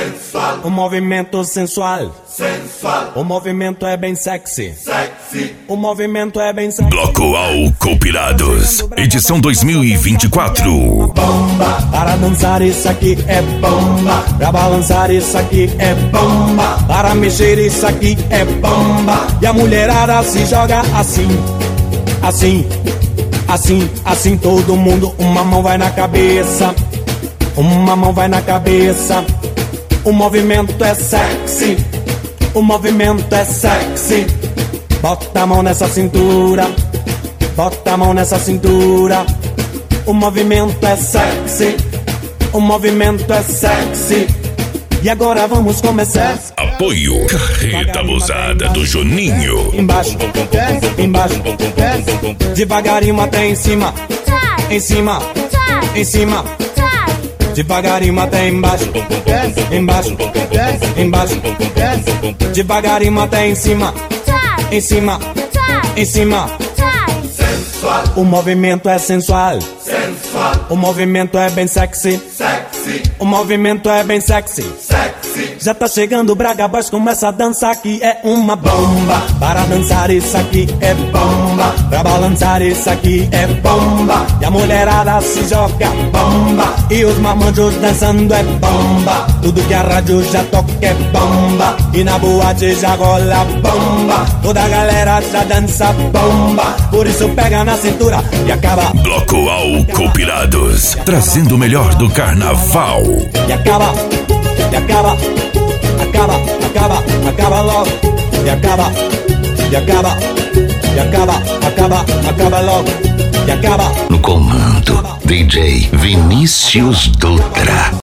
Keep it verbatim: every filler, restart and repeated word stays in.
sensual. O movimento sensual, sensual. O movimento é bem sexy, sexy. O movimento é bem sexy. Bloco Ao Compilados, edição dois mil e vinte e quatro. Bomba, para dançar isso aqui é bomba, pra balançar isso aqui é bomba, para mexer isso aqui é bomba. E a mulherada se joga assim, assim, assim, assim. Todo mundo, uma mão vai na cabeça, uma mão vai na cabeça. O movimento é sexy, o movimento é sexy. Bota a mão nessa cintura, bota a mão nessa cintura. O movimento é sexy, o movimento é sexy. E agora vamos começar. Apoio Carreta Abusada do Juninho. Embaixo, embaixo, devagarinho até em cima, em cima, em cima. Devagarinho até embaixo, embaixo, embaixo. Devagarinho até em cima, em cima, em cima. Sensual. O movimento é sensual, sensual. O movimento é bem sexy, sexy. O movimento é bem sexy, sexy. Já tá chegando o Braga Boys, começa a dançar que é uma bomba. Para dançar isso aqui é bomba, pra balançar isso aqui é bomba. E a mulherada se joga bomba, e os marmanjos dançando é bomba. Tudo que a rádio já toca é bomba, e na boate já rola bomba. Toda a galera já dança bomba, por isso pega na cintura e acaba. Bloco Ao Compilados, trazendo o melhor do carnaval. E acaba, e acaba, acaba, acaba, acaba logo. E acaba, e acaba, e acaba, acaba, acaba logo. E acaba. No comando, D J Vinícius Dutra.